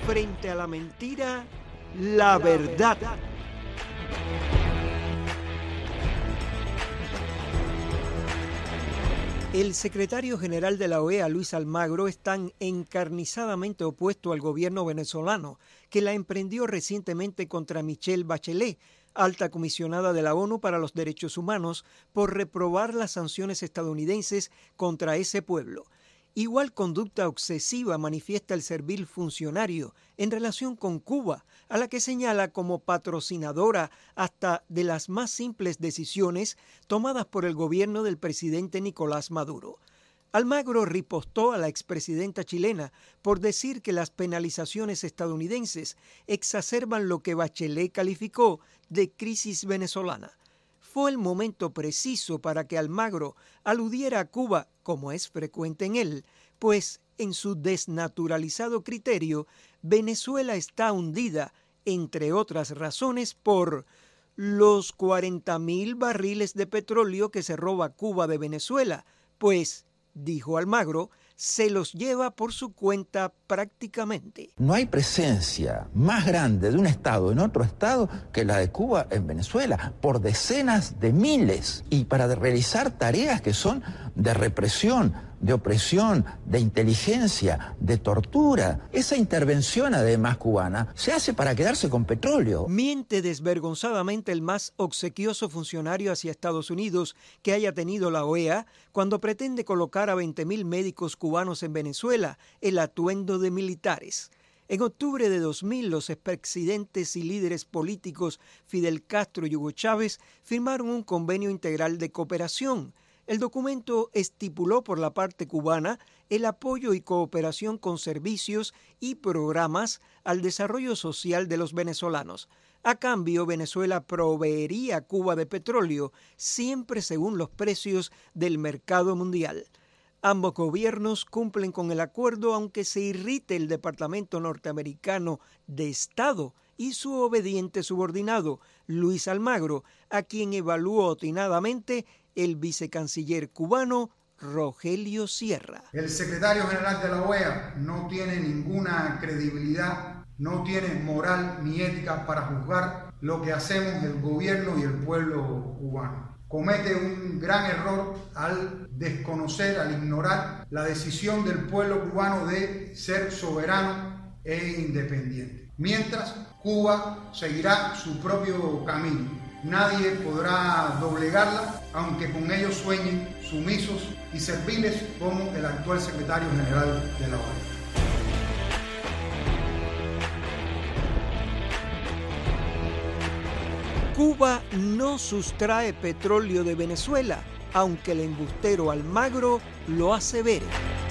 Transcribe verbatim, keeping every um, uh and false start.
Frente a la mentira, la verdad. El secretario general de la O E A, Luis Almagro, es tan encarnizadamente opuesto al gobierno venezolano que la emprendió recientemente contra Michelle Bachelet, alta comisionada de la ONU para los Derechos Humanos, por reprobar las sanciones estadounidenses contra ese pueblo. Igual conducta obsesiva manifiesta el servil funcionario en relación con Cuba, a la que señala como patrocinadora hasta de las más simples decisiones tomadas por el gobierno del presidente Nicolás Maduro. Almagro ripostó a la expresidenta chilena por decir que las penalizaciones estadounidenses exacerban lo que Bachelet calificó de crisis venezolana. Fue el momento preciso para que Almagro aludiera a Cuba, como es frecuente en él, pues en su desnaturalizado criterio, Venezuela está hundida, entre otras razones, por los cuarenta mil barriles de petróleo que se roba Cuba de Venezuela, pues, dijo Almagro, se los lleva por su cuenta prácticamente. No hay presencia más grande de un Estado en otro Estado que la de Cuba en Venezuela, por decenas de miles, y para realizar tareas que son de represión, de opresión, de inteligencia, de tortura. Esa intervención, además cubana, se hace para quedarse con petróleo. Miente desvergonzadamente el más obsequioso funcionario hacia Estados Unidos que haya tenido la O E A cuando pretende colocar a veinte mil médicos cubanos en Venezuela, el atuendo de militares. En octubre de dos mil, los expresidentes y líderes políticos Fidel Castro y Hugo Chávez firmaron un convenio integral de cooperación. El documento estipuló por la parte cubana el apoyo y cooperación con servicios y programas al desarrollo social de los venezolanos. A cambio, Venezuela proveería a Cuba de petróleo, siempre según los precios del mercado mundial. Ambos gobiernos cumplen con el acuerdo, aunque se irrite el Departamento Norteamericano de Estado y su obediente subordinado, Luis Almagro, a quien evaluó obstinadamente el vicecanciller cubano Rogelio Sierra. El secretario general de la O E A no tiene ninguna credibilidad, no tiene moral ni ética para juzgar lo que hacemos el gobierno y el pueblo cubano. Comete un gran error al desconocer, al ignorar la decisión del pueblo cubano de ser soberano e independiente. Mientras, Cuba seguirá su propio camino. Nadie podrá doblegarla, aunque con ellos sueñen sumisos y serviles como el actual secretario general de la O E A. Cuba no sustrae petróleo de Venezuela, aunque el embustero Almagro lo asevere.